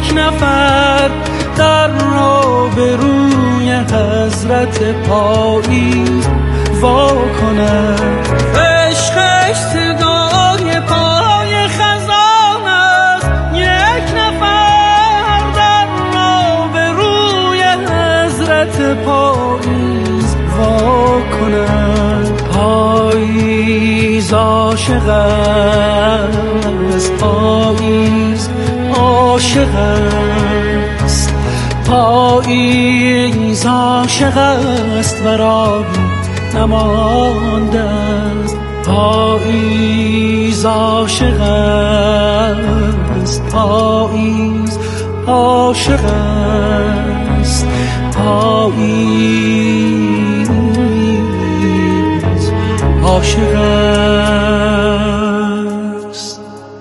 یک نفر در روبروی حضرت پاییز وا کند. عشقش صدای پای خزان است، یک نفر در روبروی حضرت پاییز وا کند. پاییز عاشق است، پاییز عاشق است، پاییز عاشق است و راهی نمانده است. پاییز عاشق است، پاییز عاشق است، پاییز عاشق است.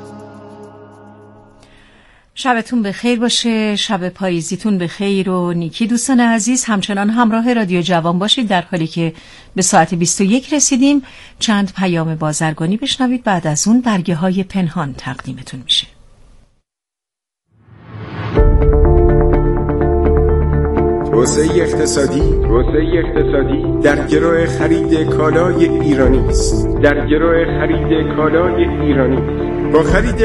شبتون بخیر باشه، شب پاییزیتون بخیر و نیکی. دوستان عزیز همچنان همراه رادیو جوان باشید در حالی که به ساعت 21 رسیدیم. چند پیام بازرگانی بشنوید، بعد از اون برگه های پنهان تقدیمتون میشه. توسعه اقتصادی در گرو خرید کالای ایرانی است. با خرید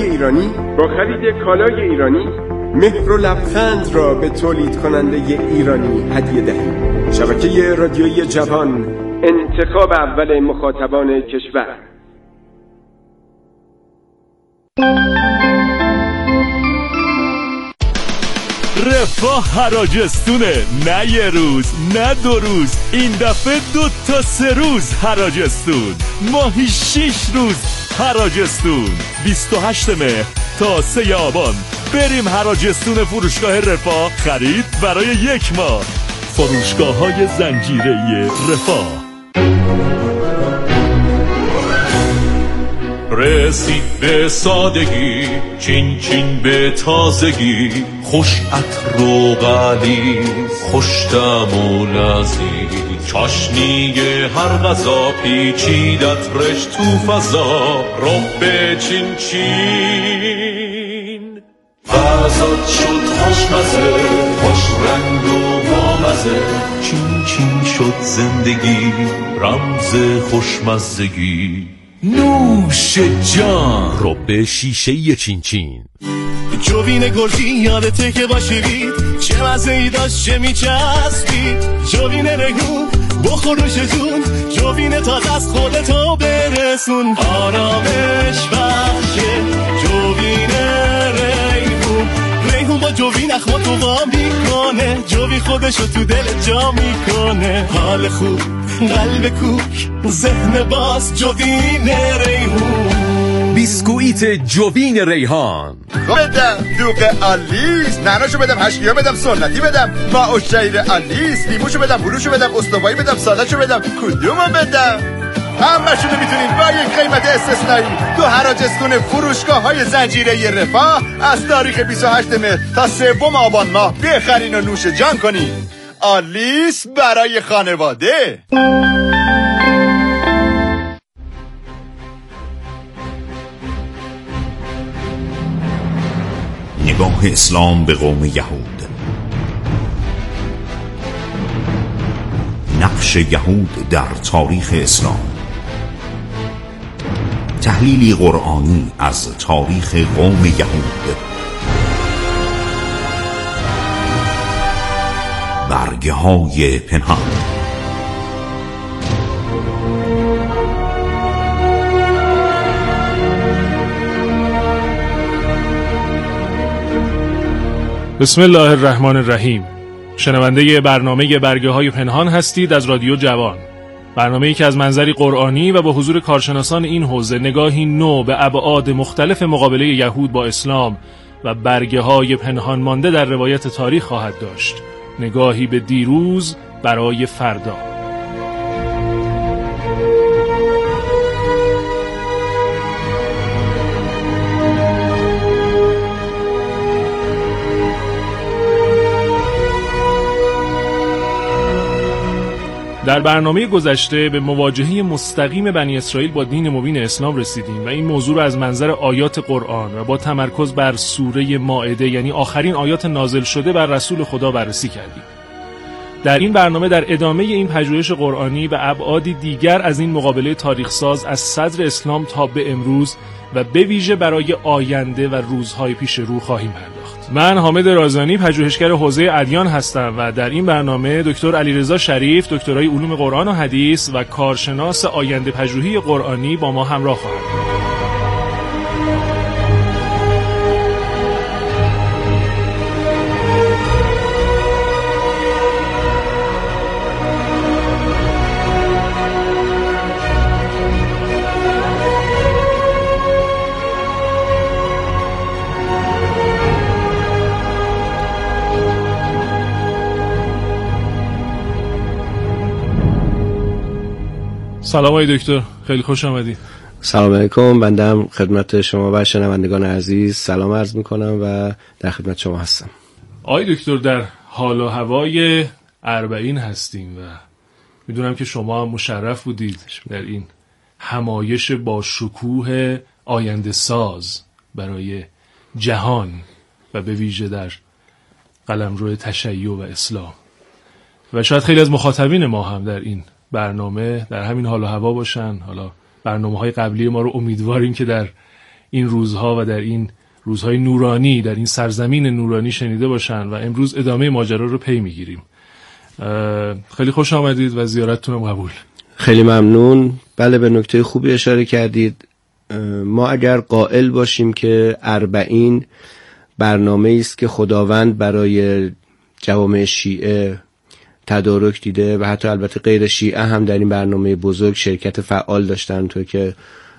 کالای ایرانی مهر و لبخند را به تولید کننده ایرانی هدیه دهید. شبکه رادیویی جوان، انتخاب اول مخاطبان کشور. رفاه حراجستونه، نه یه روز نه 2 روز، این دفعه 2 تا 3 روز حراجستون، ماهی 6 روز حراجستون. 28 مهر تا 3 آبان بریم حراجستون فروشگاه رفاه، خرید برای 1 ماه. فروشگاه‌های زنجیره‌ای رفاه. رسید به سادگی، چین چین به تازگی، خوش عطر و غلیظ، خوش طعم و لذیذ، چاشنی هر غذا پیچیدت رش تو فضا، رب چین چین غذات شد خوشمزه، خوش رنگ و بامزه، چین چین شد زندگی، رمز خوشمزگی. نوش جان رب شیشه چین چین. جوین گرجی یادته که با شیرید چه مزه‌ای داشت، چه میچسبید. جوین ریحون بخور نوش جون، جوین تازه از خودتو برسون. آرامش بخشه جوین ریحون، ریحون با جوین اخماتو وا میکنه، جوین خودشو تو دل جا میکنه. حال خوب، قلب کوک، ذهن باز، جوین ریحون. بیسکویت جوین ریحان. بدم دوغ آلیس، نعناشو بدم، هشکیا بدم، سنتی بدم، ما و شیر آلیس، لیموشو بدم، هلوشو بدم، استوایی بدم، سالادشو بدم، کدومو بدم؟ همشونو میتونید با یک قیمت استثنایی تو حراجستون فروشگاه‌های زنجیره‌ای رفاه از تاریخ 28 مهر تا 3 آبان ماه بخرین و نوش جان کنین. آلیس برای خانواده. نگاه اسلام به قوم یهود. نقش یهود در تاریخ اسلام. تحلیلی قرآنی از تاریخ قوم یهود. برگه های پنهان. بسم الله الرحمن الرحیم. شنونده برنامه برگه های پنهان هستید از رادیو جوان. برنامه‌ای که از منظری قرآنی و با حضور کارشناسان این حوزه نگاهی نو به ابعاد مختلف مقابله یهود با اسلام و برگه های پنهان مانده در روایت تاریخ خواهد داشت. نگاهی به دیروز برای فردا. در برنامه گذشته به مواجهه مستقیم بنی اسرائیل با دین مبین اسلام رسیدیم و این موضوع رو از منظر آیات قرآن و با تمرکز بر سوره مائده، یعنی آخرین آیات نازل شده بر رسول خدا، بررسی کردیم. در این برنامه در ادامه این پژوهش قرآنی و ابعادی دیگر از این مقابله تاریخ‌ساز از صدر اسلام تا به امروز و به ویژه برای آینده و روزهای پیش رو خواهیم پرداخت. من حامد رازانی، پژوهشگر حوزه ادیان هستم و در این برنامه دکتر علیرضا شریف، دکترای علوم قرآن و حدیث و کارشناس آینده پژوهی قرآنی با ما همراه خواهند بود. سلام آقای دکتر، خیلی خوش آمدید. سلام علیکم، بنده خدمت شما و شنوندگان عزیز سلام عرض میکنم و در خدمت شما هستم. آقای دکتر، در حال و هوای اربعین هستیم و میدونم که شما مشرف بودید در این همایش با شکوه آینده ساز برای جهان و به ویژه در قلمرو تشیع و اسلام و شاید خیلی از مخاطبین ما هم در این برنامه در همین حال و هوا باشن. حالا برنامه‌های قبلی ما رو امیدواریم که در این روزها و در این روزهای نورانی در این سرزمین نورانی شنیده باشن و امروز ادامه ماجرا رو پی میگیریم. خیلی خوش آمدید و زیارتتونم قبول. خیلی ممنون. بله، به نکته خوبی اشاره کردید. ما اگر قائل باشیم که اربعین برنامه‌ای است که خداوند برای جوامع شیعه تدارک دیده و حتی البته غیر شیعه هم در این برنامه بزرگ شرکت فعال داشتن تو که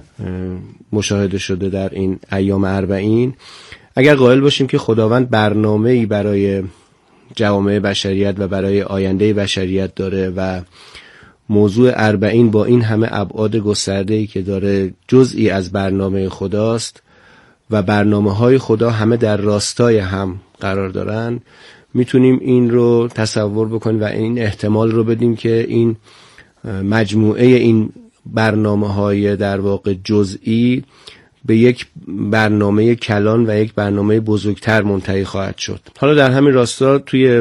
مشاهده شده در این ایام اربعین، اگر قائل باشیم که خداوند برنامه‌ای برای جوامع بشریت و برای آینده بشریت داره و موضوع اربعین با این همه ابعاد گسترده‌ای که داره جزئی از برنامه خداست و برنامه‌های خدا همه در راستای هم قرار دارن، میتونیم این رو تصور بکنیم و این احتمال رو بدیم که این مجموعه این برنامه‌های در واقع جزئی به یک برنامه کلان و یک برنامه بزرگتر منتهی خواهد شد. حالا در همین راستا توی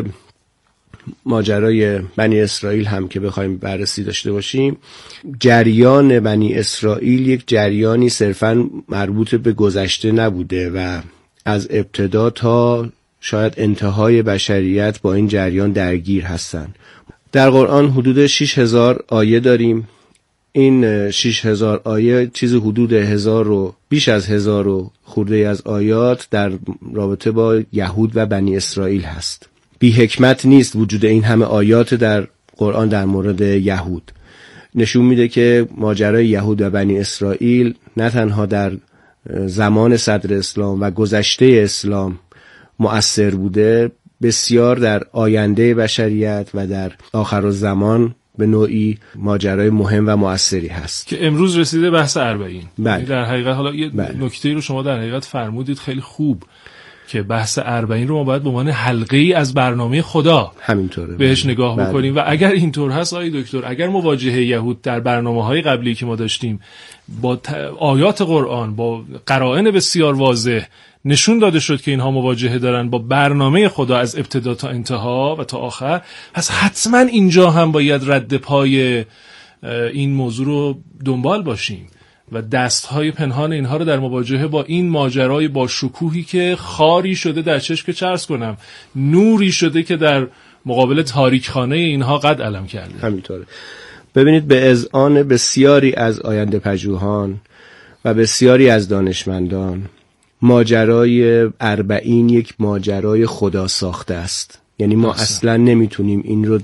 ماجرای بنی اسرائیل هم که بخوایم بررسی داشته باشیم، جریان بنی اسرائیل یک جریانی صرفاً مربوط به گذشته نبوده و از ابتدا تا شاید انتهای بشریت با این جریان درگیر هستن. در قرآن حدود 6000 آیه داریم. این 6000 آیه چیز حدود 1000 و بیش از 1000 و خورده از آیات در رابطه با یهود و بنی اسرائیل هست. بی حکمت نیست وجود این همه آیات در قرآن در مورد یهود. نشون میده که ماجرای یهود و بنی اسرائیل نه تنها در زمان صدر اسلام و گذشته اسلام مؤثر بوده، بسیار در آینده بشریت و در آخرالزمان به نوعی ماجرای مهم و مؤثری هست که امروز رسیده بحث اربعین. بله. در حقیقت حالا یه بله. نکته رو شما در حقیقت فرمودید خیلی خوب که بحث اربعین رو ما باید به عنوان حلقه‌ای از برنامه خدا همینطوره بهش نگاه بله. بکنیم و اگر اینطور هست آقای دکتر، اگر مواجهه یهود در برنامه‌های قبلی که ما داشتیم با آیات قرآن با قرائن بسیار واضح نشون داده شد که اینها مواجهه دارن با برنامه خدا از ابتدا تا انتها و تا آخر، پس حتما اینجا هم باید رد پای این موضوع رو دنبال باشیم و دستهای پنهان اینها رو در مواجهه با این ماجرای با شکوهی که خاری شده در چشم که عرض کنم نوری شده که در مقابل تاریکخانه اینها قد علم کرده. همینطوره. ببینید، به اذعان بسیاری از آینده پژوهان و بسیاری از دانشمندان ماجرای اربعین یک ماجرای خدا ساخته است. یعنی ما اصلا نمیتونیم این رو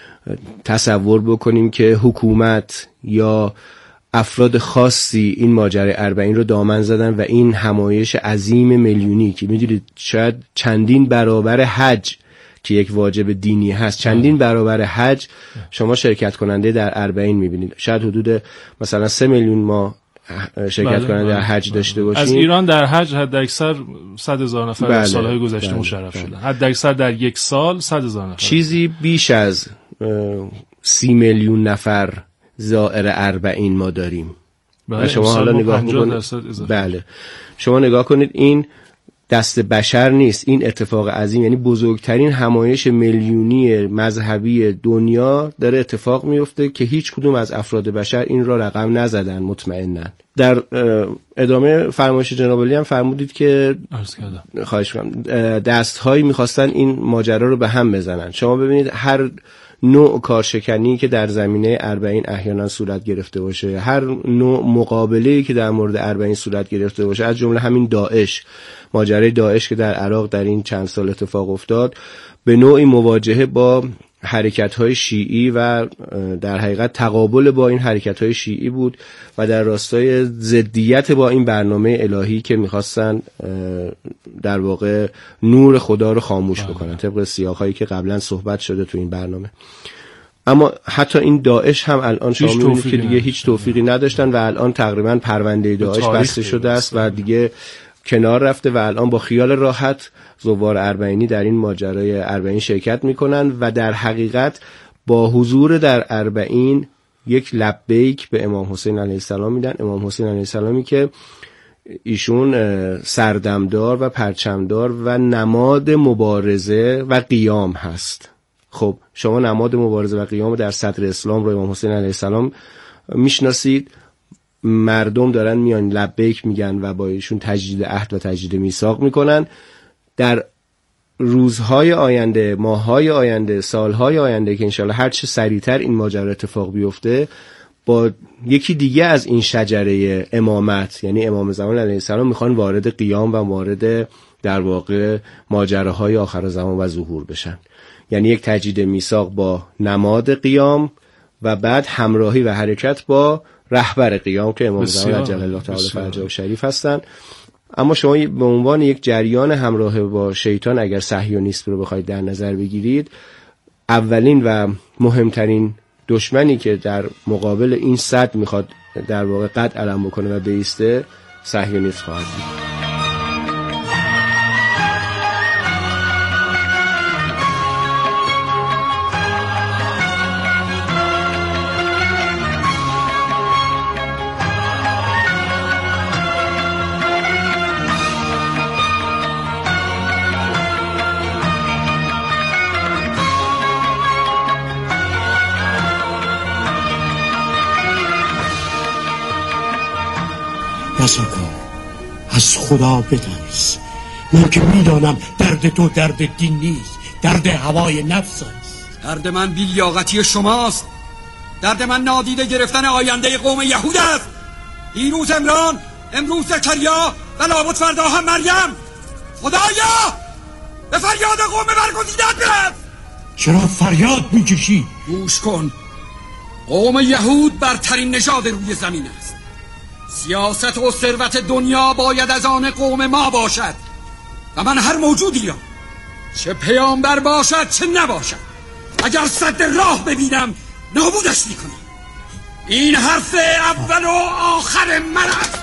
تصور بکنیم که حکومت یا افراد خاصی این ماجرای اربعین رو دامن زدن و این همایش عظیم میلیونی که میدونید شاید چندین برابر حج که یک واجب دینی هست، چندین برابر حج شما شرکت کننده در اربعین میبینید. شاید حدود مثلا 3 میلیون ما شرکت کننده در حج داشته باشیم. از ایران در حج حد اکثر 100,000 نفر در سالهای گذشته مشرف شدن. حد اکثر در یک سال 100,000 نفر. چیزی بیش از 30 میلیون نفر زائر اربعین ما داریم. و شما حالا نگاه بکنید، بله شما نگاه کنید، این دست بشر نیست، این اتفاق عظیم، یعنی بزرگترین همایش میلیونی مذهبی دنیا داره اتفاق میفته که هیچ کدوم از افراد بشر این را رقم نزدن مطمئنا. در ادامه فرمایش جناب عالی هم فرمودید که خواهش می‌کنم دست‌هایی می‌خواستن این ماجرا رو به هم بزنن. شما ببینید هر نوع کارشکنی که در زمینه اربعین احیانا صورت گرفته باشه، هر نوع مقابله‌ای که در مورد اربعین صورت گرفته باشه، از جمله همین داعش، ماجرای داعش که در عراق در این چند سال اتفاق افتاد، به نوعی مواجهه با حرکت‌های شیعی و در حقیقت تقابل با این حرکت‌های شیعی بود و در راستای ضدیت با این برنامه الهی که می‌خواستن در واقع نور خدا رو خاموش بکنن، طبق سیاق‌هایی که قبلا صحبت شده تو این برنامه. اما حتی این داعش هم الان شما می‌بینید که دیگه هیچ توفیقی نداشتن و الان تقریبا پرونده داعش بسته شده است و دیگه کنار رفته و الان با خیال راحت زوار اربعینی در این ماجرای اربعین شرکت میکنن و در حقیقت با حضور در اربعین یک لبیک به امام حسین علیه السلام میدن. امام حسین علیه السلامی که ایشون سردمدار و پرچمدار و نماد مبارزه و قیام هست. خب شما نماد مبارزه و قیام در صدر اسلام رو امام حسین علیه السلام میشناسید، مردم دارن میان لبیک میگن و با ایشون تجدید عهد و تجدید میثاق میکنن. در روزهای آینده، ماههای آینده، سالهای آینده که انشالله هر چه سریعتر این ماجرا اتفاق بیفته، با یکی دیگه از این شجره امامت یعنی امام زمان علیه السلام میخوان وارد قیام و وارد در واقع ماجراهای آخر زمان و ظهور بشن. یعنی یک تجدید میثاق با نماد قیام و بعد همراهی و حرکت با رهبر قیام که امام زمان عجل الله تعالی فرجه و شریف هستن. اما شما به عنوان یک جریان همراه با شیطان اگر صهیونیسم رو بخواید در نظر بگیرید، اولین و مهمترین دشمنی که در مقابل این صد میخواد در واقع قد علم بکنه و بایسته صهیونیسم خواهد بود. نزاکار از خدا بترس. من که میدانم درد تو درد دین نیست، درد هوای نفس است. درد من بی‌لیاقتی شماست. درد من نادیده گرفتن آینده قوم یهود است. دیروز عمران، امروز زکریا و لابد فردا هم مریم. خدایا به فریاد قوم برگزیدت برس. چرا فریاد میکشی؟ گوش کن، قوم یهود برترین نژاد روی زمین است. سیاست و ثروت دنیا باید از آن قوم ما باشد و من هر موجودی را، چه پیامبر باشد چه نباشد، اگر سد راه ببینم نابودش میکنم. این حرف اول و آخر من است.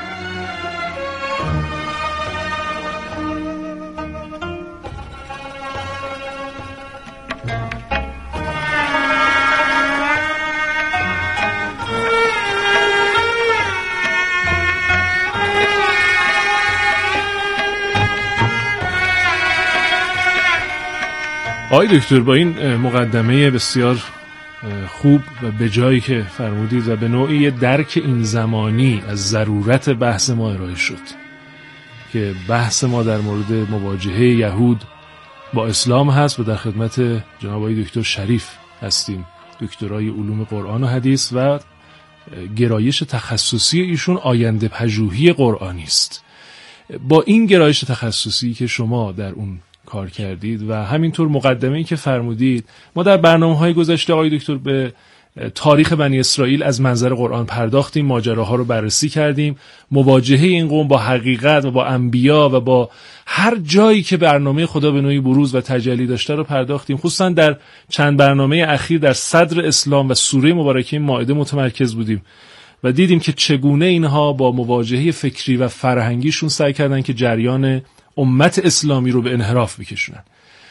آقای دکتر، با این مقدمه بسیار خوب و به جایی که فرمودید و به نوعی درک این زمانی از ضرورت بحث ما ارائه شد که بحث ما در مورد مواجهه یهود با اسلام هست و در خدمت جناب آقای دکتر شریف هستیم، دکترای علوم قرآن و حدیث و گرایش تخصصی ایشون آینده پژوهی قرآنی است. با این گرایش تخصصی که شما در اون کار کردید و همینطور مقدمه‌ای که فرمودید، ما در برنامه‌های گذشته آقای دکتر به تاریخ بنی اسرائیل از منظر قرآن پرداختیم، ماجراها رو بررسی کردیم، مواجهه این قوم با حقیقت و با انبیا و با هر جایی که برنامه خدا به نوعی بروز و تجلی داشته رو پرداختیم. خصوصا در چند برنامه اخیر در صدر اسلام و سوره مبارکه مائده متمرکز بودیم و دیدیم که چگونه اینها با مواجهه فکری و فرهنگیشون سعی کردن که جریان امت اسلامی رو به انحراف بکشونن.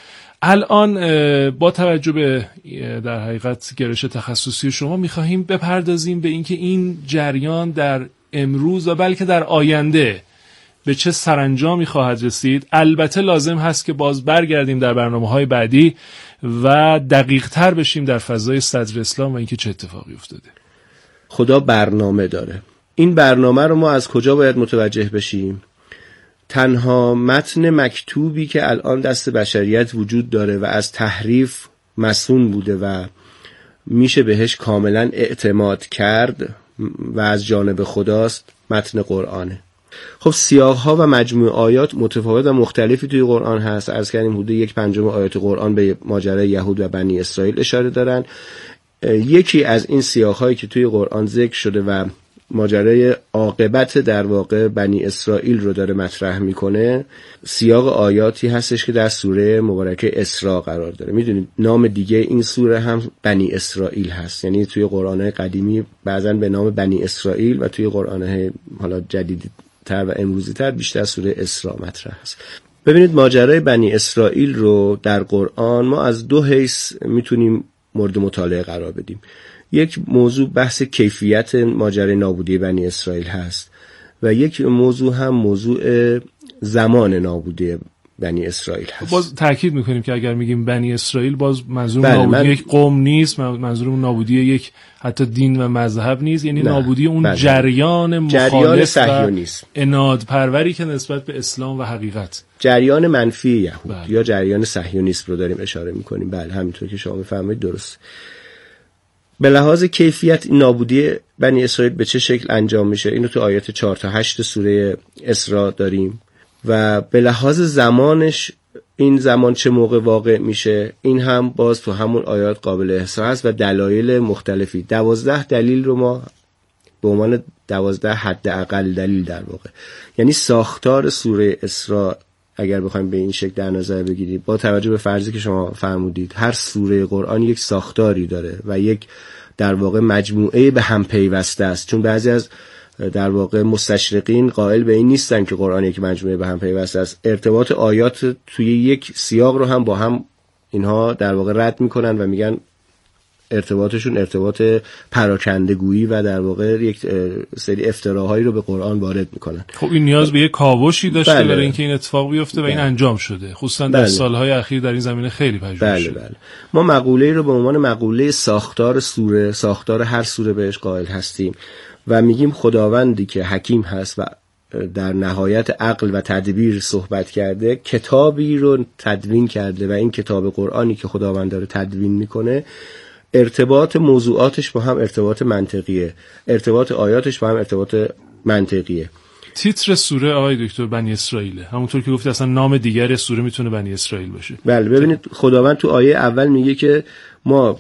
الان با توجه به در حقیقت گرایش تخصصی شما می‌خواهیم بپردازیم به اینکه این جریان در امروز و بلکه در آینده به چه سرانجامی خواهد رسید. البته لازم هست که باز برگردیم در برنامه‌های بعدی و دقیق‌تر بشیم در فضای صدر اسلام و اینکه چه اتفاقی افتاده. خدا برنامه داره. این برنامه رو ما از کجا باید متوجه بشیم؟ تنها متن مکتوبی که الان دست بشریت وجود داره و از تحریف مصون بوده و میشه بهش کاملا اعتماد کرد و از جانب خداست، متن قرآنه. خب سیاق‌ها و مجموع آیات متفاوت و مختلفی توی قرآن هست. عرض کردیم حدود 1/5 آیات قرآن به ماجرای یهود و بنی اسرائیل اشاره دارن. یکی از این سیاق‌هایی که توی قرآن ذکر شده و ماجرای عاقبت در واقع بنی اسرائیل رو داره مطرح میکنه، سیاق آیاتی هستش که در سوره مبارکه اسراء قرار داره. میدونید نام دیگه این سوره هم بنی اسرائیل هست، یعنی توی قرآن‌های قدیمی بعضن به نام بنی اسرائیل و توی قرآن‌های حالا جدیدتر و امروزی‌تر بیشتر سوره اسراء مطرح هست. ببینید ماجرای بنی اسرائیل رو در قرآن ما از دو حیث میتونیم مورد مطالعه قرار بدیم. یک موضوع بحث کیفیت ماجرای نابودی بنی اسرائیل هست و یک موضوع هم موضوع زمان نابودی بنی اسرائیل هست. باز تاکید میکنیم که اگر میگیم بنی اسرائیل باز منظور نابودی یک قوم نیست، منظور نابودی یک حتی دین و مذهب نیست، یعنی نابودی اون جریان مخالف و عناد پروری که نسبت به اسلام و حقیقت، جریان منفی یهود یا جریان صهیونیسم رو داریم اشاره میکنیم. بله همینطور که شما میفرمایید درست. به لحاظ کیفیت نابودی بنی اسرائیل به چه شکل انجام میشه اینو تو آیات 4 تا 8 سوره اسراء داریم و به لحاظ زمانش این زمان چه موقع واقع میشه این هم باز تو همون آیات قابل احصا هست و دلایل مختلفی. 12 دلیل رو ما به عنوان 12 حداقل دلیل در واقع، یعنی ساختار سوره اسراء اگر بخوایم به این شکل در نظر بگیرید، با توجه به فرضی که شما فرمودید هر سوره قرآن یک ساختاری داره و یک در واقع مجموعه به هم پیوسته است. چون بعضی از در واقع مستشرقین قائل به این نیستن که قرآن یک مجموعه به هم پیوسته است. ارتباط آیات توی یک سیاق رو هم با هم اینها در واقع رد میکنن و میگن ارتباطشون ارتباط پراکندگویی و در واقع یک سری افتراهایی رو به قرآن وارد میکنن. خب این نیاز به یک کاوشی داشته برای اینکه این اتفاق بیفته و این انجام شده، خصوصا در سالهای اخیر در این زمینه خیلی پژوهش شده. ما مقوله‌ای رو به عنوان مقوله ساختار سوره، ساختار هر سوره بهش قائل هستیم و میگیم خداوندی که حکیم هست و در نهایت عقل و تدبیر صحبت کرده، کتابی رو تدوین کرده و این کتاب قرآنی که خداوند داره تدوین میکنه ارتباط موضوعاتش با هم ارتباط منطقیه، ارتباط آیاتش با هم ارتباط منطقیه. تیتر سوره آقای دکتر بنی اسرائیله، همونطور که گفتی اصلا نام دیگر سوره میتونه بنی اسرائیل باشه. بله ببینید خداوند تو آیه اول میگه که ما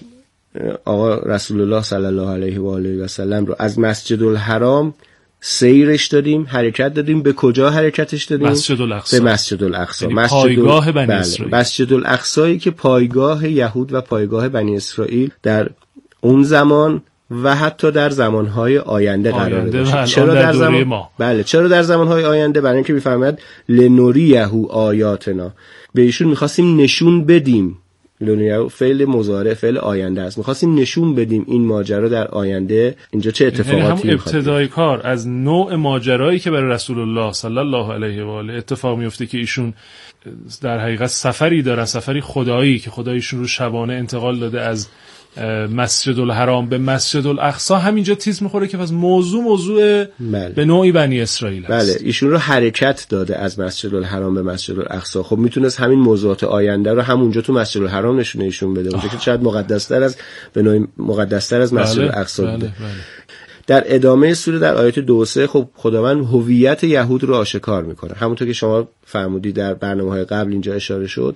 آقا رسول الله صلی الله علیه و آله و سلم رو از مسجد الحرام سیرش دادیم، حرکت دادیم. به کجا حرکتش دادیم؟ مسجد الاقصی. به مسجد الاقصی، یعنی پایگاه بنی اسرائیل. مسجد الاقصی که پایگاه یهود و پایگاه بنی اسرائیل در اون زمان و حتی در زمانهای آینده قرار داشت. چرا در زمان ما؟ بله چرا در زمانهای آینده؟ برای اینکه میفرماید لنوریه آیاتنا، به ایشون می‌خواستیم نشون بدیم. لنوریه فعل مضارع، فعل آینده است. می‌خواستیم نشون بدیم این ماجرا در آینده اینجا چه اتفاقاتی می‌خواد. هم ابتدای کار از نوع ماجرایی که برای رسول الله صلی الله علیه و آله اتفاق میفته که ایشون در حقیقت سفری دارن، سفری خدایی که خدایشون رو شبانه انتقال داده از مسجد الحرام به مسجد الاقصی، همینجا تیز میخوره که پس موضوع به نوعی بنی اسرائیل است. بله ایشون رو حرکت داده از مسجد الحرام به مسجد الاقصی. خب میتونست همین موضوعات آینده رو همونجا تو مسجد الحرام نشون بده، اونجا که شاید مقدس‌تر از به نوعی مقدس‌تر از مسجد الاقصی بوده. در ادامه سوره در آیات 2 و 3 خب خداوند هویت یهود رو آشکار میکنه، همونطور که شما فرمودید در برنامه‌های قبل اینجا اشاره شد.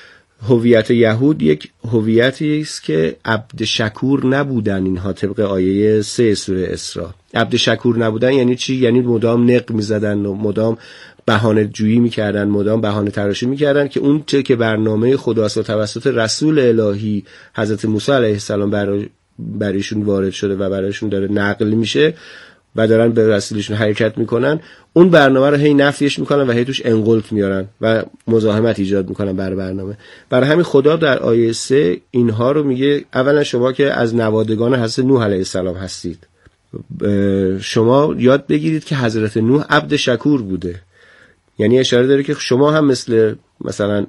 هویت یهود یک هویتی است که عبد شکور نبودن اینها. طبق آیه 3 سوره اسراء عبد شکور نبودن یعنی چی؟ یعنی مدام نق میزدن و مدام بهانه جویی میکردن، مدام بهانه تراشی میکردن که اون چه که برنامه خداست و توسط رسول الهی حضرت موسی علیه السلام برایشون وارد شده و برایشون داره نقل میشه و دارن به وسیلهشون حرکت میکنن، اون برنامه رو هی نفیش میکنن و هی توش انقلت میارن و مزاحمت ایجاد میکنن برای برنامه. برای همین خدا در آیه 3 اینها رو میگه اولا شما که از نوادگان حضرت نوح علیه السلام هستید، شما یاد بگیرید که حضرت نوح عبد شکور بوده. یعنی اشاره داره که شما هم مثلا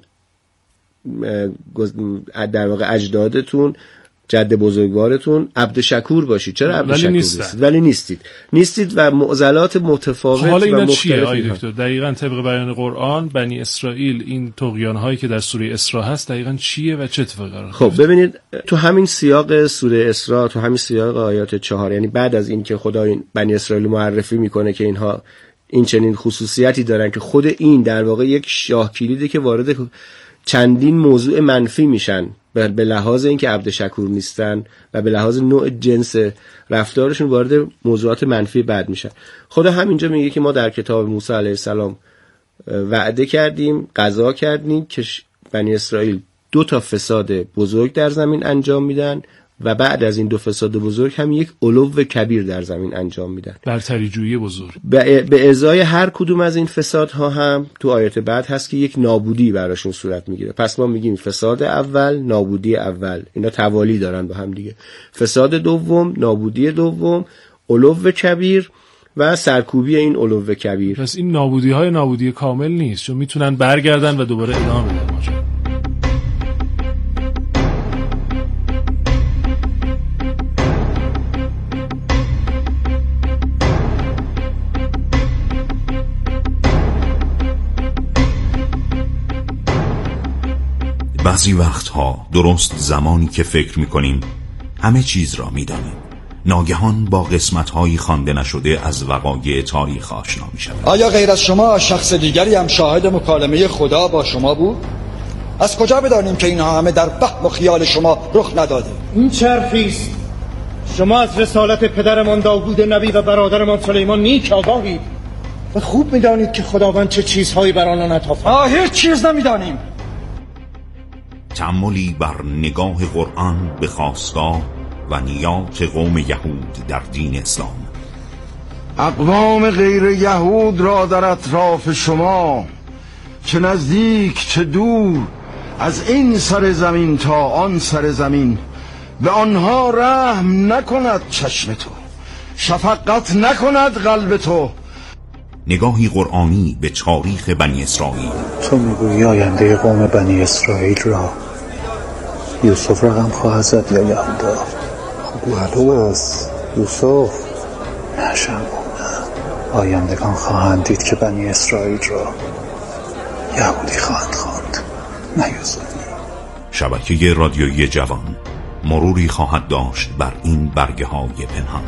در واقع اجدادتون، جد بزرگوارتون عبد شکور باشید. چرا عبد شکور نیستید؟ ولی نیستید و معضلات متفاوت حالا اینا و چیه مختلف. آقای دکتر دقیقاً طبق بیان قرآن بنی اسرائیل این طغیان‌هایی که در سوره اسراء هست دقیقاً چیه و چه اتفاقی قرار خب ببینید تو همین سیاق سوره اسراء، تو همین سیاق آیات 4، یعنی بعد از این که خدا این بنی اسرائیل معرفی میکنه که اینها این چنین خصوصیتی دارن که خود این در واقع یک شاه کلیده که وارد چندین موضوع منفی میشن به لحاظ اینکه عبد شکور نیستن و به لحاظ نوع جنس رفتارشون وارد موضوعات منفی بعد میشن. خدا همینجا میگه که ما در کتاب موسی علیه السلام وعده کردیم، قضا کردیم که بنی اسرائیل 2 فساد بزرگ در زمین انجام میدن و بعد از این 2 فساد بزرگ هم یک علو کبیر در زمین انجام میدن، برتری جویی بزرگ. به ازای هر کدوم از این فسادها هم تو آیات بعد هست که یک نابودی براشون صورت میگیره. پس ما میگیم فساد اول، نابودی اول، اینا توالی دارن با هم دیگه. فساد دوم، نابودی دوم، علو کبیر و سرکوبی این علو کبیر. پس این نابودی‌های نابودی کامل نیست، چون میتونن برگردن و دوباره ادامه بدن ماجرا. بعضی وقتها درست زمانی که فکر میکنیم همه چیز را میدانیم، ناگهان با قسمت‌هایی خوانده نشده از وقایع تاریخ آشنا میشویم. آیا غیر از شما شخص دیگری هم شاهد مکالمه خدا با شما بود؟ از کجا بدانیم که اینها همه در وهم و خیال شما رخ نداده؟ این چرفیست. شما از رسالت پدرمان داوود نبی و برادرمان سلیمان نیک آگاهید و خوب میدانید که خداوند چه چیزهایی بر آنها عطا فرمود. هیچ چیز نمیدانیم. تأملی بر نگاه قرآن به خاستگاه و نیات قوم یهود در دین اسلام. اقوام غیر یهود را در اطراف شما، چه نزدیک چه دور، از این سر زمین تا آن سر زمین، به آنها رحم نکند چشم تو، شفقت نکند قلب تو. نگاهی قرآنی به تاریخ بنی اسرائیل. تو میگویی آینده قوم بنی اسرائیل را یوسف رقم خواهد زد یا یهودا؟ خب معلوم است یوسف. نه شمعون، آیندگان خواهند دید که بنی اسرائیل را یهودی خواهند خواند، نه یوسفی. شبکه رادیویی جوان مروری خواهد داشت بر این برگه های پنهان.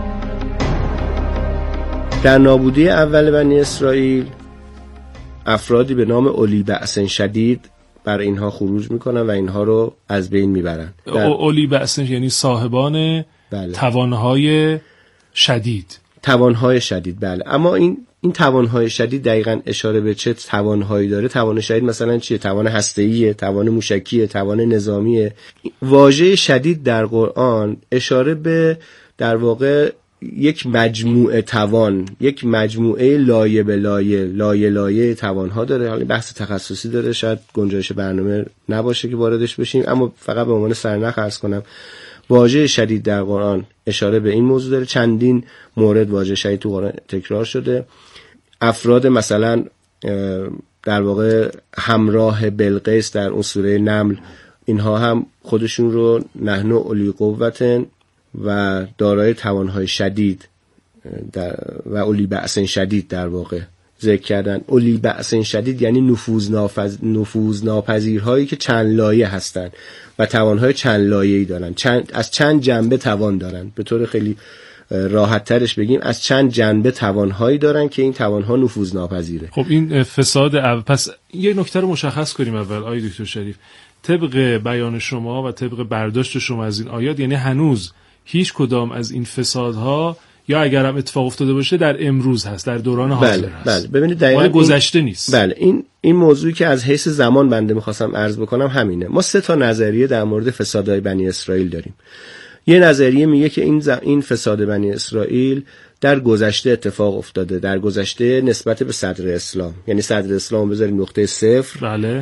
در نابودی اول بنی اسرائیل افرادی به نام اولی بأس شدید بر اینها خروج میکنن و اینها رو از بین میبرن. اولی بأس یعنی صاحبان توانهای شدید. توانهای شدید، بله. اما این توانهای شدید دقیقاً اشاره به چه توانهایی داره؟ توان شدید مثلا چیه؟ توان هسته‌ایه، توان موشکیه، توان نظامیه. واژه شدید در قرآن اشاره به در واقع یک مجموعه توان، یک مجموعه لایه به لایه توانها داره. حالا بحث تخصصی داره، شاید گنجایش برنامه نباشه که واردش بشیم، اما فقط به عنوان سرنخ عرض کنم واژه شدید در قرآن اشاره به این موضوع داره. چندین مورد واژه شدید تو قرآن تکرار شده. افراد مثلا در واقع همراه بلقیس در اون سوره نمل، اینها هم خودشون رو نحن اولی قوتن و دارای توانهای شدید و اولی بأس شدید در واقع ذکر کردن. اولی بأس شدید یعنی نفوذناپذیرهایی که چند لایه هستن و توانهای چند لایه‌ای دارن، از چند جنبه توان دارن. به طور خیلی راحت ترش بگیم از چند جنبه توانهایی دارن که این توانها نفوذناپذیره. خب این فساد پس یه نکته رو مشخص کنیم اول آقای دکتر شریف. طبق بیان شما و طبق برداشت شما از این آیات، یعنی هنوز هیچ کدام از این فسادها یا اگر هم اتفاق افتاده باشه در امروز هست، در دوران حاضر هست. بله ببینید دقیقاً گذشته نیست. بله این موضوعی که از حیث زمان بنده می‌خواستم عرض بکنم همینه. ما 3 نظریه در مورد فسادهای بنی اسرائیل داریم. یه نظریه میگه که این فساد بنی اسرائیل در گذشته اتفاق افتاده، در گذشته نسبت به صدر اسلام، یعنی صدر اسلام بذاریم نقطه صفر. بله.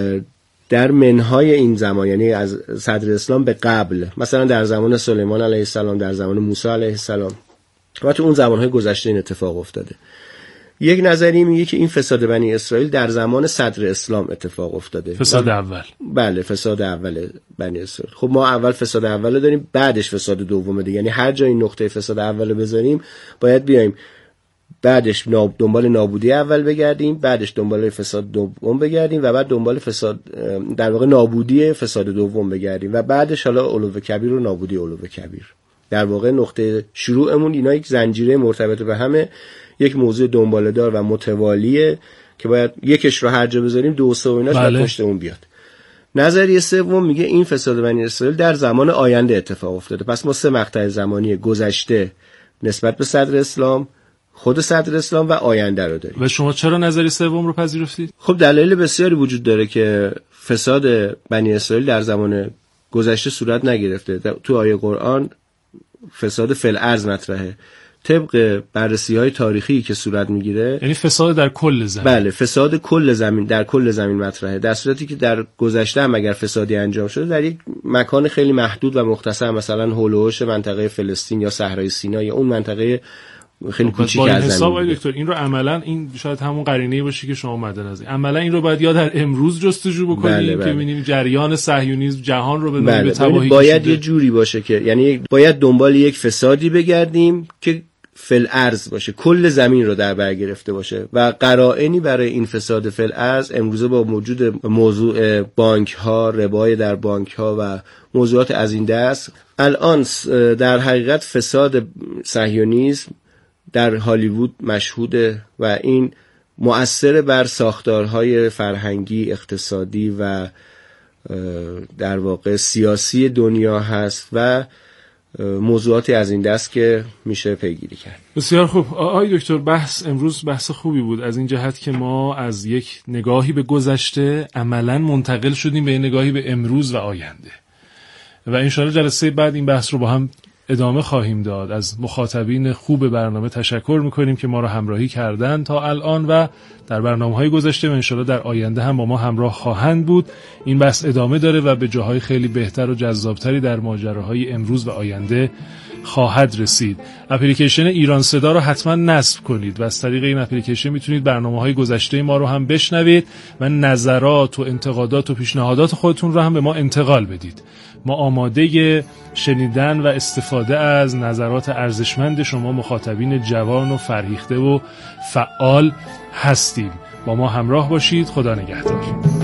در منهای این زمان، یعنی از صدر اسلام به قبل، مثلا در زمان سلیمان علیه السلام، در زمان موسی علیه السلام و تو اون زمانهای گذشته این اتفاق افتاده. یک نظریه میگه که این فساد بنی اسرائیل در زمان صدر اسلام اتفاق افتاده. فساد اول. بله، فساد اول بنی اسرائیل. خب ما اول فساد اول داریم، بعدش فساد دومه دیگه. یعنی هر جا این نقطه فساد اول بذاریم باید بیایم بعدش دنبال نابودی اول بگردیم، بعدش دنبال فساد دوم بگردیم و بعد دنبال فساد، در واقع نابودی فساد دوم بگردیم و بعدش حالا علو کبیر و نابودی علو کبیر. در واقع نقطه شروعمون اینا یک زنجیره مرتبط به همه، یک موضوع دنباله‌دار و متوالیه که باید یکش رو هر جا بذاریم، دو سه و ایناش باید پشت اون بیاد. نظریه سوم میگه این فساد بنی اسرائیل در زمان آینده اتفاق افتاده. پس ما سه مقطع زمانی گذشته نسبت به صدر اسلام، خود صدر اسلام و آینده رو داریم. و شما چرا نظریه سوم رو پذیرفتید؟ خب دلایل بسیاری وجود داره که فساد بنی اسرائیل در زمان گذشته صورت نگرفته. تو آیه قرآن فساد فی الارض مطرحه. طبق بررسی‌های تاریخی که صورت میگیره، یعنی فساد در کل زمین. بله، فساد کل زمین، در کل زمین مطرحه. در صورتی که در گذشته هم اگر فسادی انجام شده در یک مکان خیلی محدود و مختصر، مثلا هول و حوش منطقه فلسطین یا صحرای سینا یا اون منطقه خیلی کوچیک از زمین. حساب آقای دکتر این رو عملا، این شاید همون قرینه‌ای باشه که شما مد نظر، عملا این رو باید یا در امروز جستجو بکنیم که ببینیم جریان صهیونیسم جهان رو به تباهی باید یه جوری باشه که، یعنی باید دنبال یک فسادی بگردیم که فل ارز باشه، کل زمین رو در بر گرفته باشه و قرائنی برای این فساد فل ارز امروزه با وجود موضوع بانک ها، ربای در بانک ها و موضوعات از این دست، الان در حقیقت فساد صهیونیسم در هالیوود مشهوده و این مؤثر بر ساختارهای فرهنگی، اقتصادی و در واقع سیاسی دنیا هست و موضوعاتی از این دست که میشه پیگیری کرد. بسیار خوب آقای دکتر، امروز بحث خوبی بود از این جهت که ما از یک نگاهی به گذشته عملاً منتقل شدیم به نگاهی به امروز و آینده و انشاءالله جلسه بعد این بحث رو با هم ادامه خواهیم داد. از مخاطبین خوب برنامه تشکر میکنیم که ما رو همراهی کردن تا الان و در برنامه‌های گذشته و انشاءالله در آینده هم با ما همراه خواهند بود. این بحث ادامه داره و به جاهای خیلی بهتر و جذابتری در ماجراهای امروز و آینده خواهد رسید. اپلیکیشن ایران صدا رو حتما نصب کنید و از طریق این اپلیکیشن میتونید برنامه‌های گذشته ما رو هم بشنوید و نظرات و انتقادات و پیشنهادات خودتون رو هم به ما انتقال بدید. ما آماده شنیدن و استفاده از نظرات ارزشمند شما مخاطبین جوان و فرهیخته و فعال هستیم. با ما همراه باشید. خدا نگهدار.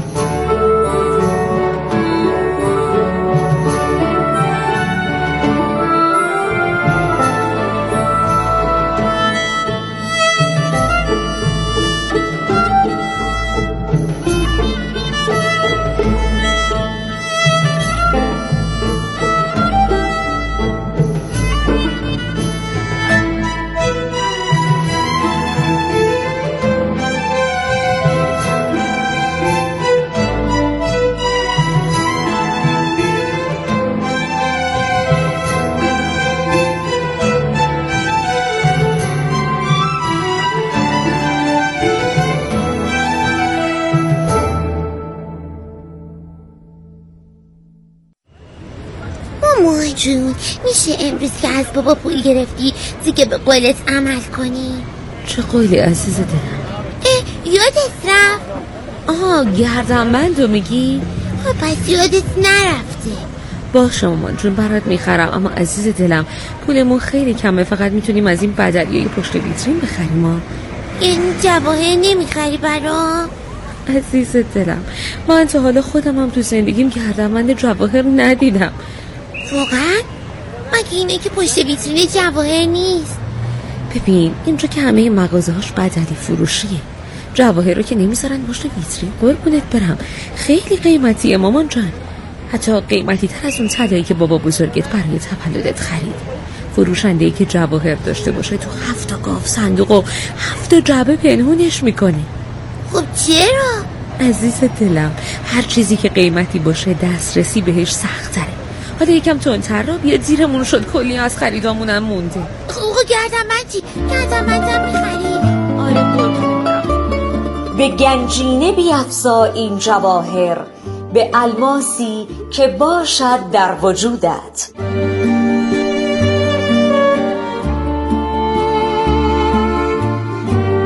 جون میشه امروز که از بابا پول گرفتی دیگه به قولت عمل کنی؟ چه قولی عزیز دلم؟ یادت رفت؟ آها گردنبندو میگی؟ پس یادت نرفته. باشه مامان جون برات میخرم، اما عزیز دلم پولمون خیلی کمه، فقط میتونیم از این بدلیای پشت ویترین بخریم. این جواهر نمیخری برام؟ عزیز دلم من تا حالا خودم هم تو زندگیم گردنبند جواهر ندیدم. واقعا؟ مگه اینه که پشت ویترین جواهر نیست؟ ببین اینجا که همه مغازه هاش بدلی فروشیه، جواهر رو که نمیذارن پشت ویترین. قربونت برم خیلی قیمتیه مامان جان، حتی قیمتی تر از اون طلایی که بابا بزرگت برای تولدت خرید. فروشنده‌ای که جواهر داشته باشه تو 7 گاف صندوق و 7 جعبه پنهونش میکنه. خب چرا؟ عزیز دلم هر چیزی که قیمتی باشه دسترسی بهش سخت‌تره. حالا یکم تندتر را بیا، دیرمون شد، کلی از خریدامونم مونده. گردنبندم میخری؟ آره قربونت برم. به گنجینه بیفزا این جواهر، به الماسی که باشد در وجودت.